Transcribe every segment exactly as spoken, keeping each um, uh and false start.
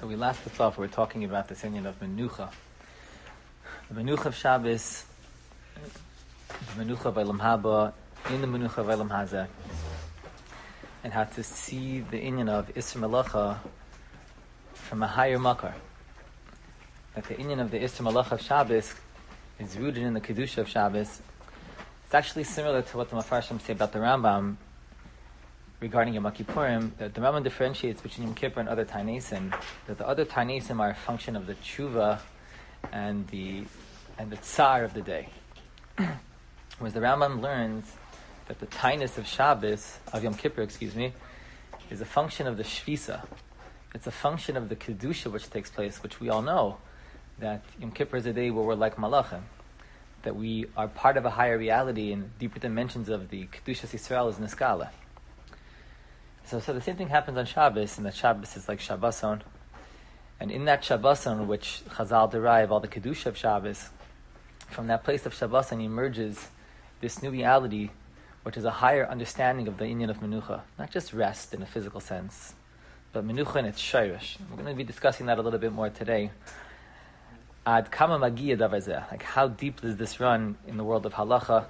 So we last left off, we were talking about this union of Menucha. The Menucha of Shabbos, the Menucha of Eilam Haba, in the Menucha of Eilam Hazeh, and how to see the union of Isser Malacha from a higher makar. That the union of the Isser Malacha of Shabbos is rooted in the Kedusha of Shabbos. It's actually similar to what the Mefarshim say about the Rambam regarding Yom Kippurim, that the Rambam differentiates between Yom Kippur and other Tainesim, that the other Tainesim are a function of the tshuva and the and the tsar of the day. Whereas the Rambam learns that the Tainus of Shabbos, of Yom Kippur, excuse me, is a function of the Shvisa. It's a function of the Kedusha which takes place, which we all know, that Yom Kippur is a day where we're like Malachim, that we are part of a higher reality in deeper dimensions of the Kedushas Yisrael is Niskala. So, so the same thing happens on Shabbos, and that Shabbos is like Shabboson. And in that Shabboson, which Chazal derive all the Kedusha of Shabbos, from that place of Shabboson emerges this new reality, which is a higher understanding of the inyan of Menucha. Not just rest in a physical sense, but Menucha in its Shirish. We're going to be discussing that a little bit more today. Ad kama magiya davar zeh, like how deep does this run in the world of halacha?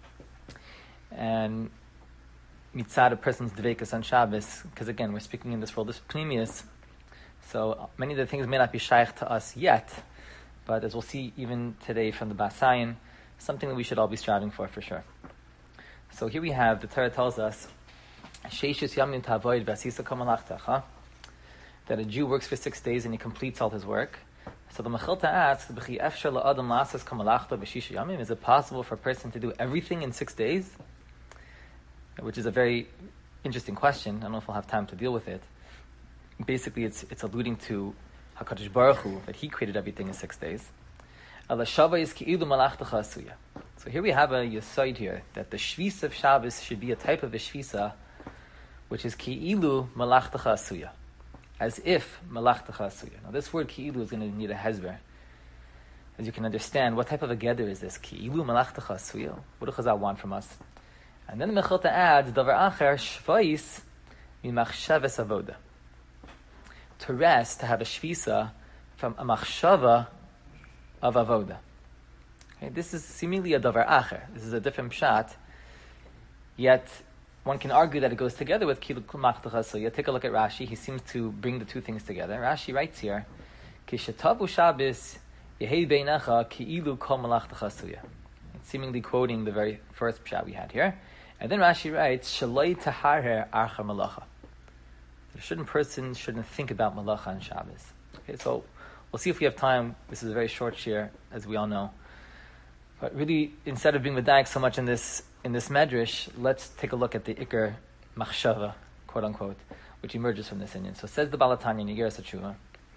And mitzad a person's dveikus on Shabbos, because again, we're speaking in this world of pnimius, so many of the things may not be shaykh to us yet, but as we'll see even today from the Basayin, something that we should all be striving for, for sure. So here we have, the Torah tells us, Sheishus yamin tavoid v'asisa kamalachtecha, that a Jew works for six days and he completes all his work. So the Mechilta asks, B'chi efshar la'adam la'asas kamalachta v'shisha yamim, is it possible for a person to do everything in six days? Which is a very interesting question. I don't know if I'll have time to deal with it. Basically, it's it's alluding to HaKadosh Baruch Hu, that He created everything in six days. So here we have a yesod here, that the shvisa of Shabbos should be a type of a shvisa, which is ki'ilu malachtacha asuya, as if malachtacha asuya. Now this word ki'ilu is going to need a hezber. As you can understand, what type of a gather is this? Ki'ilu malachtacha asuya. What do Chazal want from us? And then the Mechilta adds, Davar Acher, Shvais, Mimachshavas Avoda. To rest, to have a shvisa from a machshava of avoda. Okay, this is seemingly a Davar Acher. This is a different pshat. Yet, one can argue that it goes together with Kilu Kumachtacha. So you take a look at Rashi. He seems to bring the two things together. Rashi writes here, Kishatavu Shabbos, Yehei Beinecha, Ki'ilu Kol Malachtacha Suya. Seemingly quoting the very first pshat we had here. And then Rashi writes, Shaloi taharher archa malacha. A certain person shouldn't think about malacha on Shabbos. Okay, so we'll see if we have time. This is a very short shir, as we all know. But really, instead of being medayek so much in this in this medrash, let's take a look at the ikar machshava, quote unquote, which emerges from this inyan. So says the Balatanya in Yigeres HaTshuvah,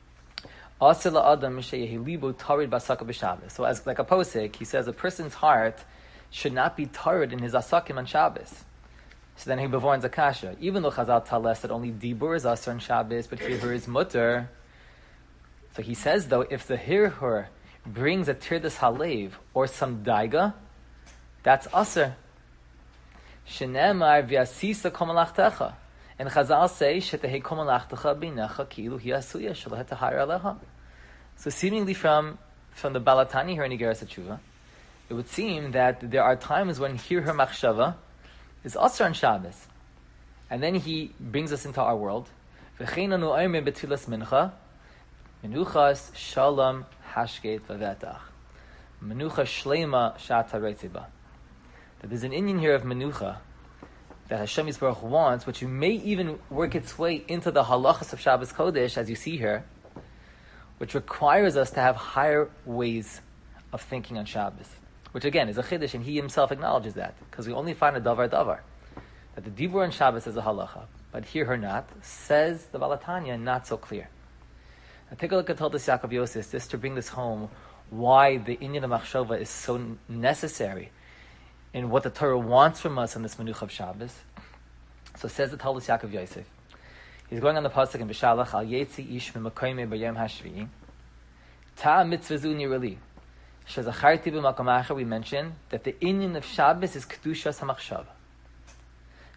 so as like a posek, he says a person's heart should not be torrid in his asakim on Shabbos. So then he bevorns a kasha. Even though Chazal tell us that only dibur is asar on Shabbos, but hirhur is mutter. So he says though, if the hirhur brings a tirdas halev or some daiga, that's asar. Shenemar v'asisa komalachtecha. And Chazal say, "Shetehei komalachtecha beinecha ki'ilu hi asuya shelo hetahar alecha." So seemingly from from the Balatani here in Yigeres HaTshuvah, it would seem that there are times when here her machshava is asar on Shabbos, and then he brings us into our world. V'cheinanu omer b'tfilas mincha, menuchas shalom hashket v'vetach, menucha shleima shat hareitziba. That there's an inyan here of menucha that Hashem Yisbarach wants, which may even work its way into the halachas of Shabbos Kodesh, as you see here, which requires us to have higher ways of thinking on Shabbos. Which again is a chiddush, and he himself acknowledges that, because we only find a davar davar, that the dibur on Shabbos is a halacha, but here or not, says the Balatanya, not so clear. Now take a look at Toldos Yaakov Yosef, just to bring this home, why the inyan of machshava is so necessary in what the Torah wants from us in this Menucha of Shabbos. So says the Toldos Yaakov Yosef. He's going on the pasuk in Bishalach al yetzi ish mimakoyme b'yom hashvi'i ta mitzvah zu nirali shezacharti b'makom acher. We mentioned that the inyan of Shabbos is kedushas hamachshava.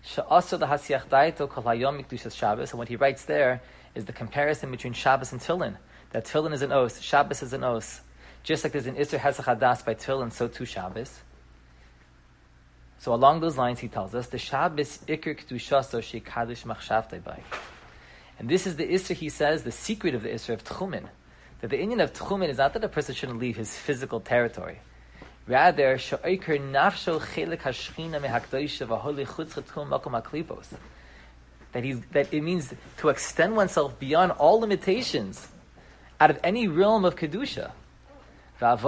She'asur lahasiach daito kol hayom mikdushas Shabbos. And what he writes there is the comparison between Shabbos and Tefillin. That Tefillin is an os, Shabbos is an os. Just like there's an Isser Hesach Hadas by Tefillin, so too Shabbos. So along those lines, he tells us, the Shabbos Iker Kedushaso Sheikadosh Machshavtei Bai. And this is the Isser, he says, the secret of the Isser of Tchumen. That the Indian of Tchumen is not that a person shouldn't leave his physical territory. Rather, She'oiker Nafsho Chelek HaShechina Mehakdoisha V'Holi Chutz Chetchum Makom HaKlipos. That he's, that it means to extend oneself beyond all limitations out of any realm of Kedusha. That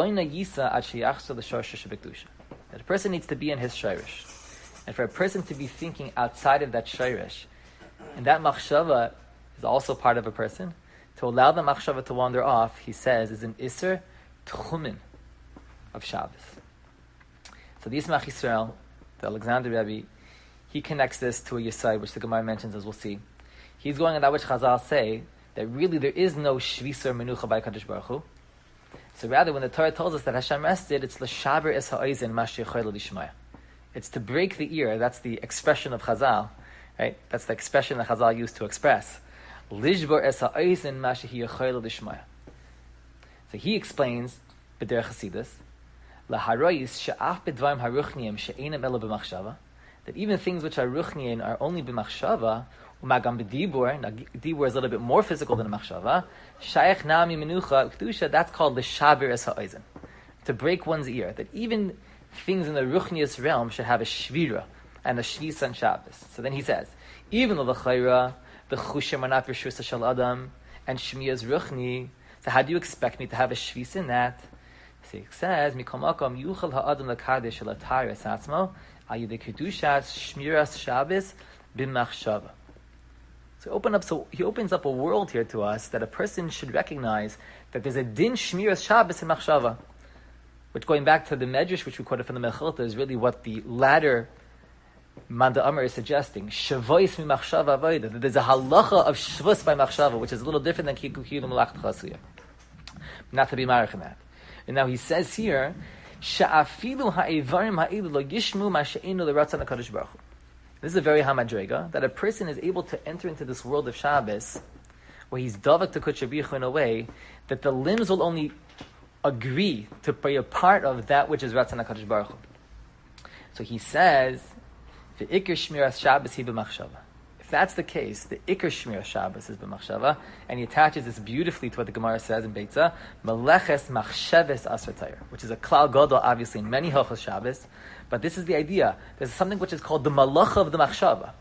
a person needs to be in his shayrish. And for a person to be thinking outside of that shayrish, and that machshava is also part of a person, to allow the machshava to wander off, he says, is an Isser Tchumen of Shabbos. So the Yismach Yisrael, the Alexander Rebbe, he connects this to a Yesai, which the Gemara mentions, as we'll see. He's going on that which Chazal say, that really there is no Shvisar Menucha by Kadosh Baruch Hu. So rather, when the Torah tells us that Hashem rested, it's l'shaber es ha'oizen ma she'yochel lishmaya. It's to break the ear. That's the expression of Chazal, right? That's the expression that Chazal used to express. Lishbor es ha'oizen ma she'yochel lishmaya. So he explains b'derech Hasidus laharoyis she'af b'dvarim haruchniim she'einam ela b'machshava, that even things which are ruchniin are only b'machshava. Umagam b'dibur, now dibur is a little bit more physical than a machshava. Shaykh nami menucha kedusha, that's called the shaber es ha'oizen, to break one's ear. That even things in the ruchnius realm should have a shvira and a shvisa on Shabbos. So then he says, even though the chayra, the chushim are not b'shusa shel adam, and shmiya is ruchni, so how do you expect me to have a shvisa in that? So he says, mikol makom yuchal ha'adam l'kadesh shel atar es atzmo, ayidei kedushas shmiras Shabbos b'machshava. So open up. So he opens up a world here to us that a person should recognize that there's a din shmiras Shabbos in machshava, which, going back to the medrash which we quoted from the Mechilta, is really what the latter Manda Amar is suggesting. Shavois mi machshava avoda. That there's a halacha of shvus by machshava, which is a little different than kikukiyu l'malach chasuya. Not to be marich in that. And now he says here, sha'afilu ha'evarim ha'ilu lo yishmu ma she'enu l'ratzon HaKadosh Baruch Hu. This is a very hamadrega, that a person is able to enter into this world of Shabbos, where he's davak to kuchabichu in a way that the limbs will only agree to be a part of that which is Ratzon HaKadosh Baruch Hu. So he says, the Iker Shmiras Shabbos hi b'machshava. If that's the case, the Iker Shmiras Shabbos is b'machshava, and he attaches this beautifully to what the Gemara says in Beitza, Meleches Machsheves Asr Tayr, which is a klal gadol, obviously, in many halachos Shabbos. But this is the idea. There's something which is called the malacha of the machshava.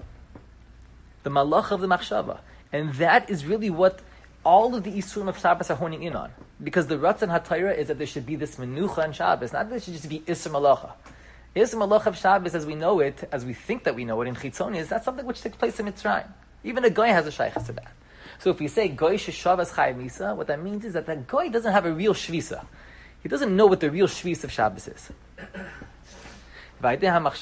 The malacha of the machshava. And that is really what all of the Isurim of Shabbos are honing in on. Because the Ratzon HaTorah is that there should be this menucha in Shabbos, not that there should just be Isser Malacha. Isser Malacha of Shabbos, as we know it, as we think that we know it in Chitzonius, that's something which takes place in Mitzrayim. Even a Goy has a shaykhs to that. So if we say Goy Sheshavas Chayav Misa, what that means is that that Goy doesn't have a real Shvisa. He doesn't know what the real Shvis of Shabbos is. As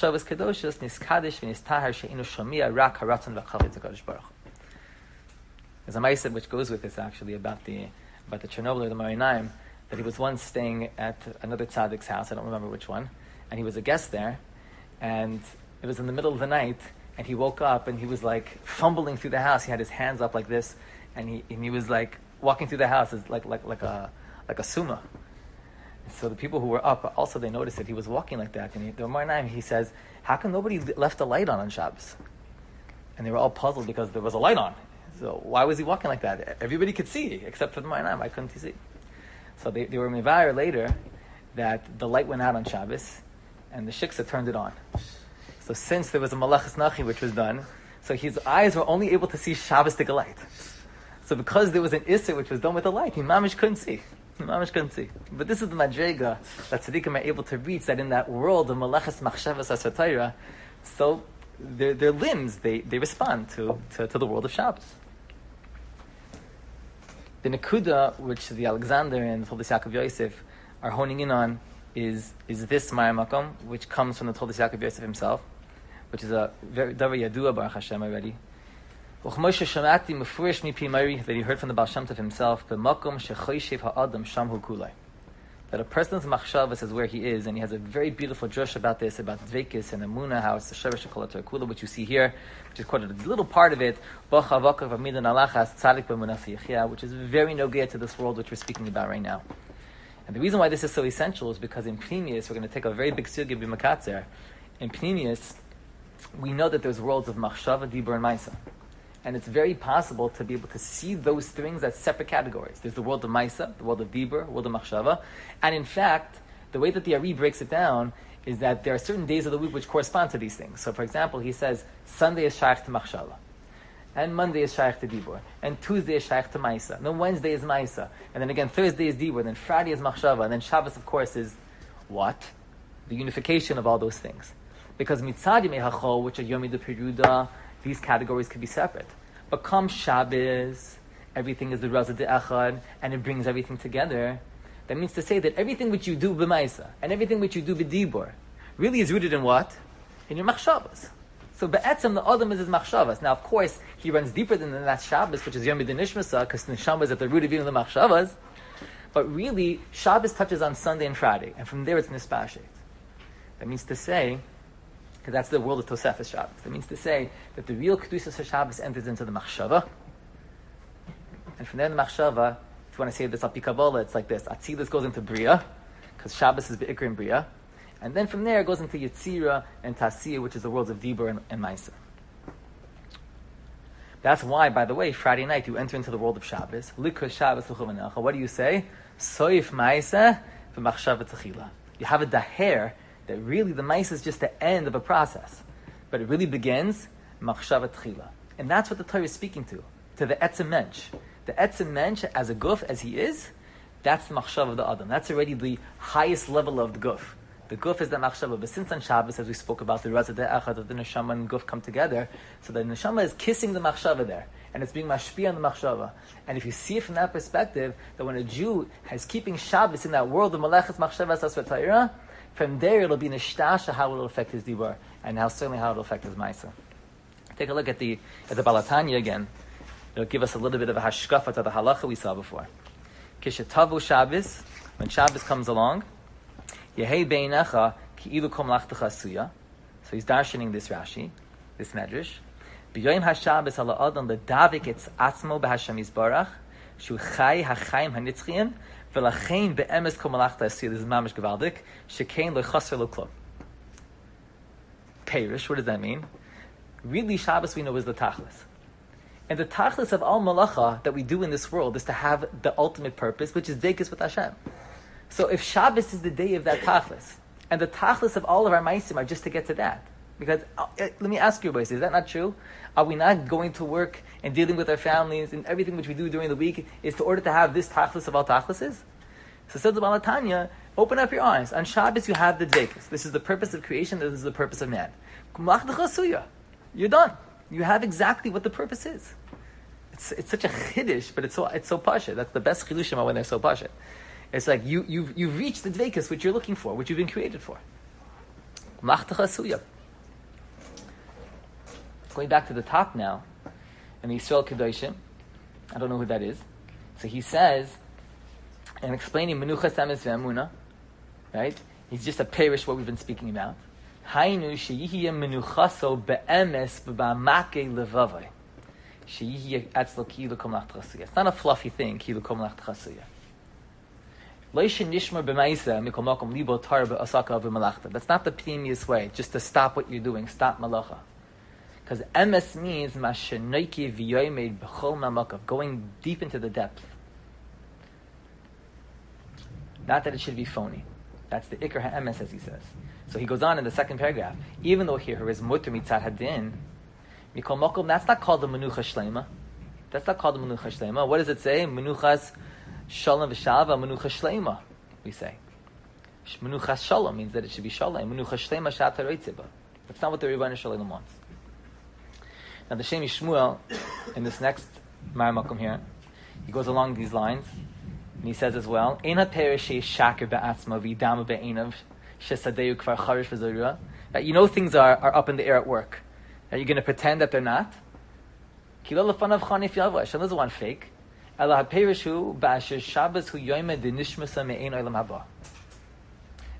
Amai said, which goes with this actually, about the about the Chernobyl or the Marinaim, that he was once staying at another tzaddik's house, I don't remember which one, and he was a guest there, and it was in the middle of the night, and he woke up and he was like fumbling through the house. He had his hands up like this, and he and he was like walking through the house as like like like a like a summa. So the people who were up also, they noticed that he was walking like that. And he, the Marinaim, he says, "How come nobody left a light on on Shabbos?" And they were all puzzled because there was a light on. So why was he walking like that? Everybody could see except for the Marinaim. Why couldn't he see? So they, they were mevayer later that the light went out on Shabbos, and the shiksa turned it on. So since there was a malachas nachi which was done, so his eyes were only able to see Shabbos light. So because there was an isser which was done with the light, he mamish couldn't see. He mamish couldn't see. But this is the madrega that tzaddikim are able to reach, that in that world of malachas machshavas asatayra, so their their limbs they, they respond to, to to the world of Shabbos. The Nekuda, which the Alexander and the Toldos Yaakov Yosef are honing in on, is is this Ma'ar Makom, which comes from the Toldos Yaakov Yosef himself, which is a very very yadua Baruch Hashem already. That he heard from the Baal Shem Tov himself, that a person's machshavas is where he is, and he has a very beautiful drush about this, about dveikis and emunah, how it's the sheresh shekol kula, which you see here, which is quoted a little part of it, which is very nogea to this world which we're speaking about right now. And the reason why this is so essential is because in Pnimius, we're going to take a very big sugya b'makatzer. In Pnimius, we know that there's worlds of machshava, dibur, and maisa. And it's very possible to be able to see those things as separate categories. There's the world of Maisa, the world of Dibur, the world of Machshava. And in fact, the way that the Ari breaks it down is that there are certain days of the week which correspond to these things. So for example, he says, Sunday is Shaykh to Machshava. And Monday is Shaykh to Dibur. And Tuesday is Shaykh to Maisa. And then Wednesday is Maisa. And then again, Thursday is Dibur. And then Friday is Machshava. And then Shabbos, of course, is what? The unification of all those things. Because Mitzad Yemei HaChol, which are Yomi de Peruda, these categories could be separate. But come Shabbos, everything is the Raza de Echad, and it brings everything together. That means to say that everything which you do b'maisa, and everything which you do b'dibur, really is rooted in what? In your machshavas. So be'etzem, the Adam is his machshavas. Now, of course, he runs deeper than that Shabbos, which is Yom Yidin Nishmasa, because Neshama is at the root of even the machshavas. But really, Shabbos touches on Sunday and Friday, and from there it's Nispashet. That means to say, because that's the world of Tosefes Shabbos. That means to say that the real Kedusas Shabbos enters into the Machshava. And from there in the Machshava, if you want to say this Al-Pi Kabbalah, it's like this. Atzilus goes into Bria, because Shabbos is Be'ikr and Bria. And then from there it goes into Yetzira and Tasiyah, which is the worlds of Dibur and, and Maisa. That's why, by the way, Friday night you enter into the world of Shabbos. Likra Shabbos L'chuvanecha. What do you say? Soif Maisa v'Machshava Techila. You have a daher that really the Maisa is just the end of a process. But it really begins, Machshava Tchila. And that's what the Torah is speaking to, to the Etzem Mensch. The Etzem Mensch, as a guf, as he is, that's the Machshava of the Adam. That's already the highest level of the guf. The guf is the Machshava. But since on Shabbos, as we spoke about, the Raza De'achad of the Neshama and guf come together, so the Neshama is kissing the Machshava there. And it's being mashpia on the Machshava. And if you see it from that perspective, that when a Jew is keeping Shabbos in that world of Malachas Machshava Sasvatayra, from there, it'll be nishtasha how it'll affect his dibur, and how certainly how it'll affect his ma'isa. Take a look at the at the Balatanya again. It'll give us a little bit of a hashkafa to the halacha we saw before. Kishetavu Shabbos, when Shabbos comes along, Yehei beinecha ki'ilu kol malachtecha suya. So he's darshaning this Rashi, this Medrash. B'yoyim haShabbos ala adam ledavik etz atzmo b'Hashem Yisbarach shu chai hachayim hanitzchiyim. V'lachein be'emes kol malachta asiyah. This is mamish gevaldik. Shekein lo chaser lo klum. Perish. What does that mean? Really, Shabbos we know is the tachlis, and the tachlis of all malacha that we do in this world is to have the ultimate purpose, which is dekes with Hashem. So, if Shabbos is the day of that tachlis, and the tachlis of all of our ma'asim are just to get to that, because uh, let me ask you, boys, is that not true? Are we not going to work and dealing with our families and everything which we do during the week is to order to have this tachlis of all tachlises? So says the Balatanya, open up your eyes. On Shabbos you have the dvekus. This is the purpose of creation, this is the purpose of man. You're done. You have exactly what the purpose is. It's it's such a chiddush, but it's so it's so pasha. That's the best chidushim when they're so pasha. It's like you you've you've reached the dvekus which you're looking for, which you've been created for. Going back to the top now, in the Yisrael Kedoshim, I don't know who that is. So he says, and explaining Menuchas Emes ve'Emunah, right? He's just a parish what we've been speaking about. Hainu sheyihiya menuchaso be'emes b'ba'amake levavai. Sheyihiya atzlo ki l'kom lach t'chasuya. It's not a fluffy thing, ki l'kom lach t'chasuya. Loishin nishmar b'maisa mikol makom libo tar be'asaka v'malachta. That's not the pnimius way, just to stop what you're doing, stop malacha. Because emes means mashenoiki v'yoymed b'chol ma'makav, going deep into the depth. Not that it should be phony. That's the ikar ha'emes, as he says. So he goes on in the second paragraph. Even though here is mutter mitzad hadin, mikol makom, that's not called the menucha shlema. That's not called the menucha shlema. What does it say? Menuchas shalom v'shalva, menucha shlema, we say. Menuchas shalom means that it should be shalom. Menucha shlema shata reitzeba. That's not what the Rebbeinu Shalom wants. Now the Shem Yishmuel, in this next Maramakum here, he goes along these lines, and he says as well, Ein ha'perish she'yishaker ba'atzma v'yidama be'einav she'sadeu kvar charish v'zorua. That you know things are, are up in the air at work. Are you going to pretend that they're not? Ki lo lefanav chanif yavra. Hashem doesn't want fake. Ela ha'perish hu ba'asher Shabbos hu yoymed de nishmasa me'ein olam haba.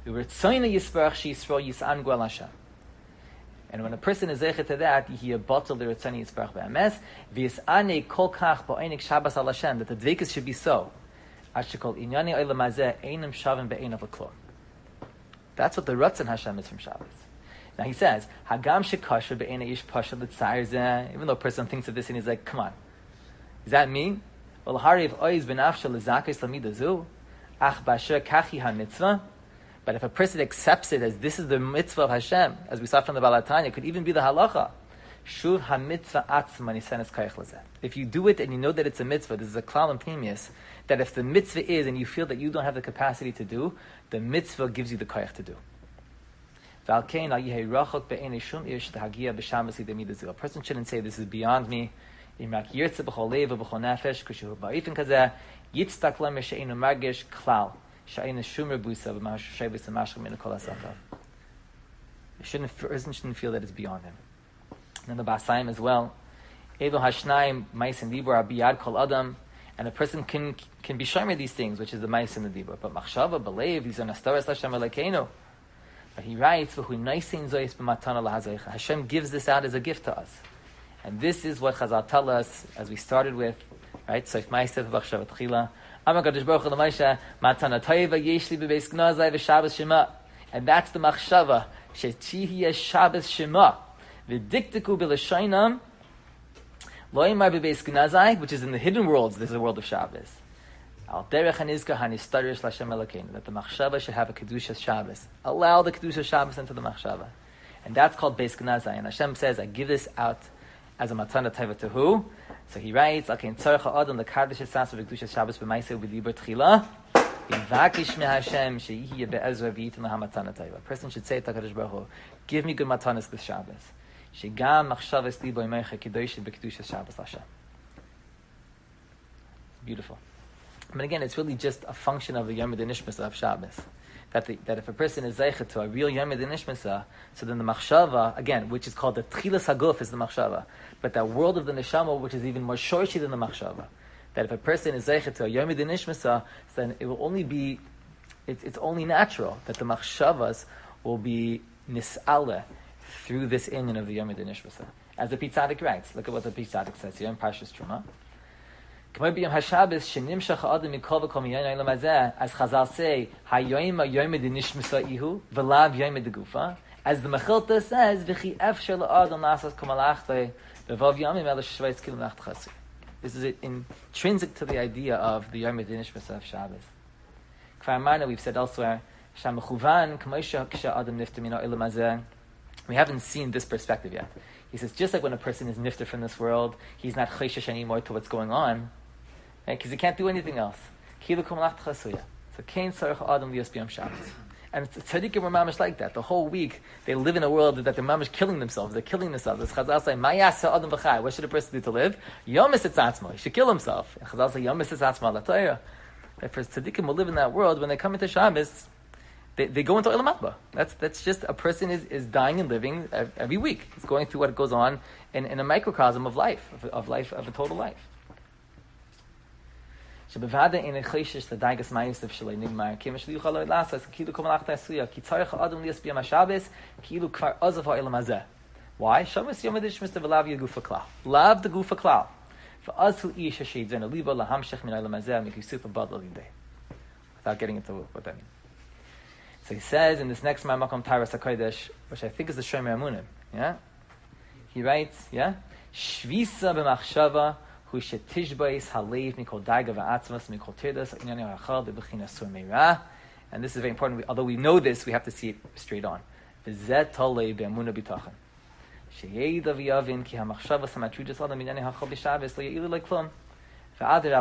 And when a person is zeichet to that, he a bottle the Ritzani Yisparach be'emes, v'yis'ane kol kach ba'oinik Shabbos al Hashem, that the dvekas should be so. Ashikol inyani olam hazeh einam shavim be'einav l'klor. That's what the Ratzon Hashem is from Shabbos. Now he says, Hagam shekasher be'ena ish pasha l'tzayir zeh, even though a person thinks of this and he's like, come on. Does that mean? Well, hariv oiz benafsha l'zakis l'midazu, ach basher kachi ha-mitzvah. But if a person accepts it as this is the mitzvah of Hashem, as we saw from the Baal HaTanya, it could even be the halacha. Shuv ha-mitzvah atzma nisenes kayach l'zeh. If you do it and you know that it's a mitzvah, this is a klal and pnimius, that if the mitzvah is and you feel that you don't have the capacity to do, the mitzvah gives you the kayach to do. A person shouldn't say, this is beyond me. Shouldn't, person shouldn't feel that it's beyond him. And then the Basayim as well. And a person can can be shomer these things, which is the mais and the dibur. But machshava, believe, these are nastaras l'Hashem alekeinu. But he writes, Hashem gives this out as a gift to us. And this is what Chazal tell us, as we started with, right? Soif ma'aseh v'achshav tchila. Amar Kadosh Baruch Hu l'Moshe, matana toiva yesh li b'beis gnazai v'Shabbos shema. And that's the machshava, she'tihiyeh Shabbos shema. V'diktiku b'lashaynam, lo yimar b'beis gnazai, which is in the hidden worlds, there's a world of Shabbos. Al derech hanizka hanistarish l'Hashem Elokeinu, that the machshava should have a kedushas Shabbos. Allow the kedushas Shabbos into the machshava, and that's called beis gnazai. And Hashem says, "I give this out as a matana taiva to who?" So He writes, "Al kein tzarich ha'adam lekadosh esas v'kedushas Shabbos b'maiseh u'b'dibur tchila, v'vakish me Hashem sheyihi be'ezra v'yitin lahamatana taiva." A person should say to Hakadosh Baruch Hu, "Give me good matanas this Shabbos. Shegam machshavas libo imecha kedoshim b'kedushas Shabbos l'Hashem." Beautiful. But again, it's really just a function of the Yom Nishmasa of Shabbos. That the, that if a person is zeichet to a real Yom Nishmasa, so then the machshava, again, which is called the Tchilas Haguf, is the machshava. But that world of the neshama, which is even more shorshi than the machshava, that if a person is zeichet to a Yom Nishmasa, then it will only be, it, it's only natural that the machshavas will be nis'ale through this inyan of the Yom Nishmasa. As the Pitzadik writes, look at what the Pitzadik says here in Parshas Truma. As Chazal say, as the Mechilta says, this is intrinsic to the idea of the Yom Nishmasa of Shabbos. We've said elsewhere, we haven't seen this perspective yet. He says, just like when a person is nifter from this world, he's not chayshish anymore to what's going on, because he can't do anything else. So kain tzarich adam liyos b'yom Shabbos. And tzaddikim were mamish like that. The whole week, they live in a world that they're mamish killing themselves. They're killing themselves. As Chazal say, ma yaseh adam v'chai. What should a person do to live? Yom es etzatzmo. He should kill himself. And Chazal say, yom es etzatzmo la Torah. If tzaddikim will live in that world, when they come into Shabbos, They, they go into Olam Haba. That's that's just a person is, is dying and living every week. He's going through what goes on in, in a microcosm of life, of, of life, of a total life. So the why? Love the gufa klal. For us who ish hashid zena liba lahamshech min olam hazeh mikisufa bad l'lidei. Without getting into what that means. So he says in this next Ma'amakom Taras HaKodesh, which I think is the Shomer Amunim, yeah? He writes, yeah? Shvisa b'machshava hu shetishbais halev mikol daiga v'atzmas mikol tirdas inyani ha'achal b'bechina sur meirah. And this is very important. Although we know this, we have to see it straight on. V'zet tolei b'amuna b'tachan. Sheyeida v'yavin ki ha'machshava samatrujas adam inyani ha'achal b'shabbos lo ye'ilu le'klum. Like we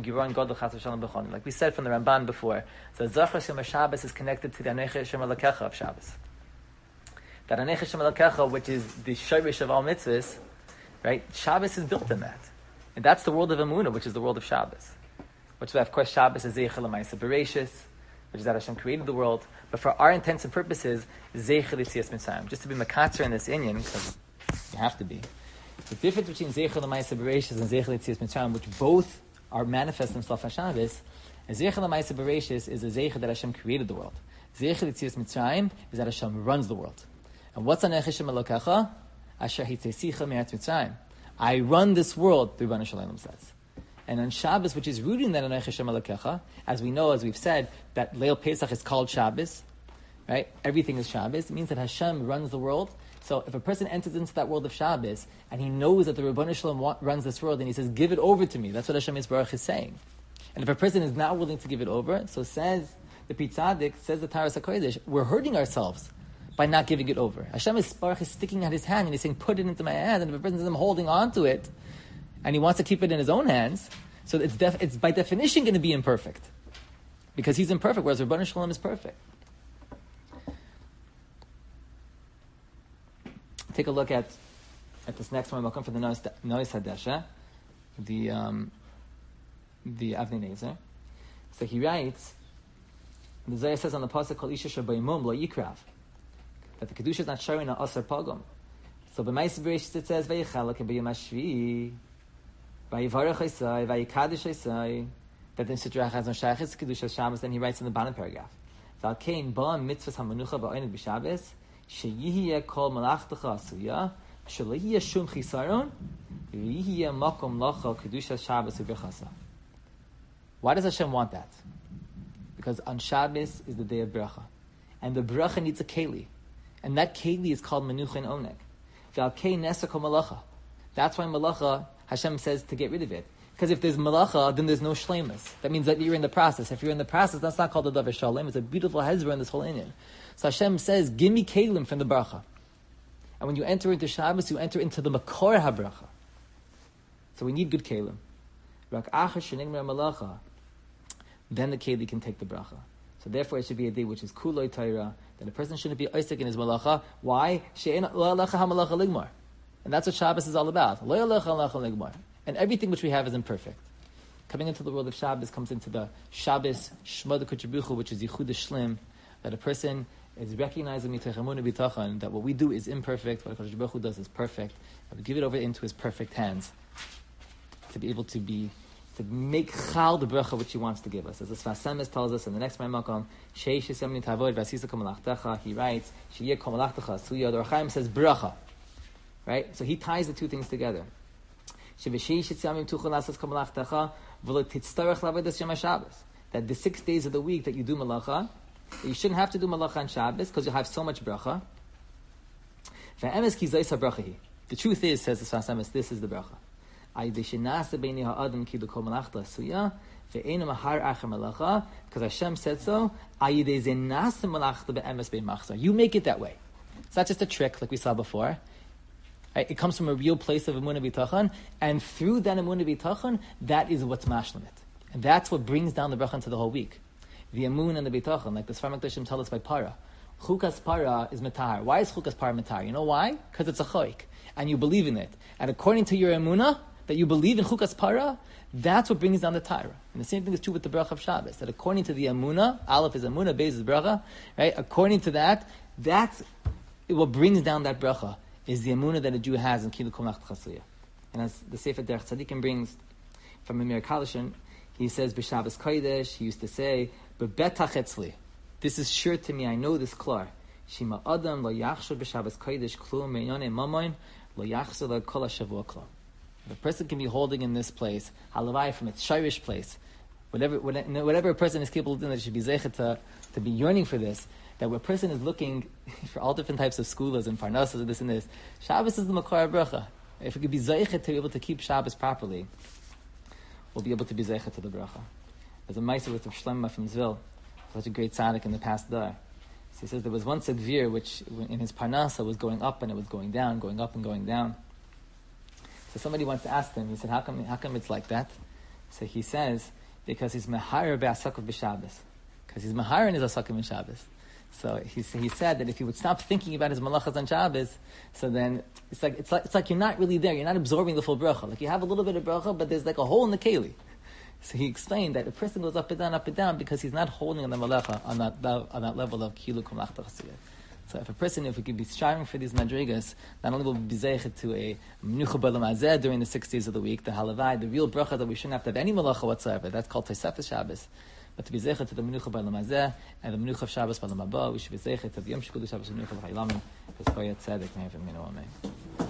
said from the Ramban before, so Zachar Yom Shabbos is connected to the Anei Hashem Elokecha of Shabbos. That Anei Hashem Elokecha, which is the shirish of all mitzvahs, right? Shabbos is built in that, and that's the world of Emunah, which is the world of Shabbos. Which is, of course, Shabbos is Zeichel L'Maaseh Bereishis, which is that Hashem created the world. But for our intents and purposes, Zeichel Yitzias Mitzrayim. Just to be makatzer in this inyan, because you have to be. The difference between Zeichel L'Maaseh Bereishis and Zeichel Yitzias Mitzrayim, which both are manifest themselves on Shabbos, A Zeicha L'Maisa Bereshis is a Zeicha that Hashem created the world. Zeicha L'Tzias Mitzrayim is that Hashem runs the world. And what's Anochi Hashem Elokecha? Asher Hitzesicha Me'eretz Mitzrayim. I run this world, the Rebbeinu Shalom says. And on Shabbos, which is rooted in that Anochi Hashem Elokecha, as we know, as we've said, that Leil Pesach is called Shabbos, right? Everything is Shabbos. It means that Hashem runs the world. So if a person enters into that world of Shabbos, and he knows that the Rebbeinu Shalom runs this world, and he says, give it over to me. That's what Hashem Yisbarach is saying. And if a person is not willing to give it over, so says the Pitzadik, says the Taras HaKodesh, we're hurting ourselves by not giving it over. Hashem Yisbarach is sticking out his hand, and he's saying, put it into my hand. And if a person is holding on to it, and he wants to keep it in his own hands, so it's, def- it's by definition going to be imperfect. Because he's imperfect, whereas Rebbeinu Shalom is perfect. Take a look at at this next one. Welcome for the Nois Hadesha, the um, the Avnei Nezer. So he writes, the Zohar says on the pasuk Kol Isha Shabayimum Lo Yikrav, that the kedusha is not showing a Asar Pogum. So b'Ma'aseh Bereshis it says Vayichalak B'Yom Hashvi, Vayivarech Esai, Vayikadosh Esai. That the Sitrach has no Shayachis kedusha Shabbos. Then he writes in the bottom paragraph, Val Kain Ba Mitzvahs HaMenucha Ba'Oined B'Shabbos. Sheyihiyeh kol malachtecha asuya, sheliyeh shum chisaron, v'yihiyeh makom lacha kedusha Shabbos u'berchasa. Why does Hashem want that? Because on Shabbos is the day of bracha, and the bracha needs a keli, and that keli is called menucha and oneg. V'alkei nesa kol malacha. That's why malacha Hashem says to get rid of it. Because if there's malacha, then there's no shleimus. That means that you're in the process. If you're in the process, that's not called a davar shalem. It's a beautiful hezbollah in this whole inyan. So Hashem says, give me kelim from the bracha. And when you enter into Shabbos, you enter into the makor habracha. So we need good kelim. Rak achar shenigmar malacha, then the keli can take the bracha. So therefore it should be a day which is kuloi Torah, that a person shouldn't be oisek in his malacha. Why? She'en lo alecha ha-malacha ligmar. And that's what Shabbos is all about. Lo alecha ha-malacha ligmar. And everything which we have is imperfect. Coming into the world of Shabbos comes into the Shabbos Shema D'Kodesh Baruch, which is Yichud Shlim, that a person is recognizing mitach emunah b'tachon, that what we do is imperfect, what Kodesh Baruch Hu does is perfect, and we give it over into His perfect hands to be able to be to make chal the bracha which He wants to give us. As the Sfas Emes tells us in the next Makom, Sheish Yisem Nitavod Vasisa Kol Malachtecha, he writes, Sheyeh Kol Malachtecha Suya. The Ohr HaChaim says bracha, right? So he ties the two things together. That the six days of the week that you do malacha, you shouldn't have to do malacha on Shabbos because you'll have so much bracha. The truth is, says the Sfas Emes, this is the bracha. Because Hashem said so. You make it that way. It's not just a trick like we saw before. Right? It comes from a real place of emunah b'tachon, and through that emunah b'tachon, that is what's mashlim it, and that's what brings down the bracha into the whole week. The emunah and the b'tachon, like the Sfar Mekdashim tell us by para. Chukas para is metar. Why is chukas para metar? You know why? Because it's a choik, and you believe in it. And according to your emunah, that you believe in chukas para, that's what brings down the Torah. And the same thing is true with the bracha of Shabbos. That according to the emunah, aleph is emunah, beis is bracha, right? According to that, that's what brings down that bracha. Is the emunah that a Jew has in Kilu Kol Malachtecha Asuya. And as the Sefer Derech Tzadikim brings from Amir Kalishin, he says, B'Shabbos Kodesh, he used to say, B'betach etzli. This is sure to me, I know this klar. Shema Adam lo yachshor b'Shabbos Kodesh klum me'yonei mamoin lo yachzor lo kol hashavua klum. The person can be holding in this place, halavai from its shirish place, whatever whatever a person is capable of doing, that should be zeichet to, to be yearning for this. That where a person is looking for all different types of schoolas and parnasas and this and this, Shabbos is the makor bracha. If we could be zeichet to be able to keep Shabbos properly, we'll be able to be zeichet to the bracha. There's a ma'aser with Rav Shlomo from Zvil, such a great tzaddik in the past there. So he says there was once a gvir which in his parnasa was going up and it was going down, going up and going down. So somebody wants to ask him, he said, how come, how come it's like that? So he says, because he's mehayir be'asakav b'Shabbos. Because he's mehayir in his asakav b'Shabbos. So he, he said that if he would stop thinking about his malachas on Shabbos, so then it's like it's like it's like you're not really there. You're not absorbing the full bracha. Like you have a little bit of bracha, but there's like a hole in the keli. So he explained that a person goes up and down, up and down because he's not holding on the malacha on that on that level of kilu kol malachtecha asuya. So if a person, if we could be striving for these madrigas, not only will we be zeichet to a menucha b'olam hazeh during the six days of the week, the halavai, the real bracha that we shouldn't have to have any malacha whatsoever, that's called Tosefes Shabbos. But to be zeichet to the menucha b'olam hazeh, and the menucha of Shabbos b'olam haba, we should be zeichet to the yom shekudu Shabbos menucha b'chayilamim, v'zkoyat tzedek me'evim minu amen.